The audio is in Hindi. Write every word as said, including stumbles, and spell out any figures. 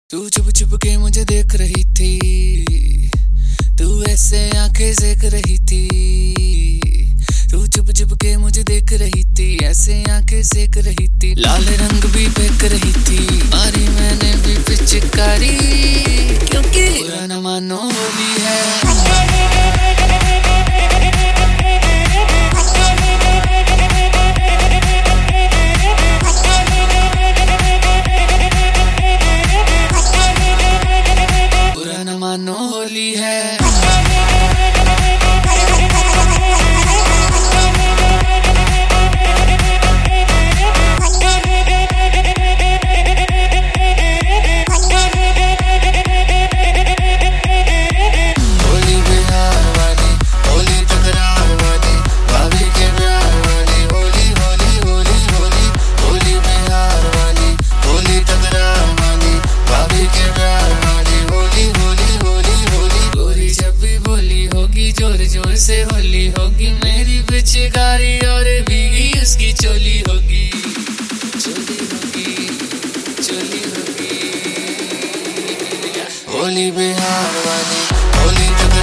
तू छुप छुप के मुझे देख रही थी, तू ऐसे आंखें सेक रही थी। तू छुप छुप के मुझे देख रही थी, ऐसे आंखें सेक रही थी। लाल रंग भी फेंक रही थी, मारी मैंने भी पिचकारी, क्योंकि बुरा न मानो होली है। मानो होली है। होली बिहार वाली, होली तकरार वाली, भाभी के प्यार वाली, होली होली होली होली। होली बिहार वाली, होली तकरार वाली, भाभी के प्यार वाली, होली होली होली होली। गोरी जब भी बोली होगी, जोर जोर से होली होगी। मेरी पिचकारी और भीगी उसकी चोली होगी, चोली होगी, चोली होगी। होली बिहार वाली, होली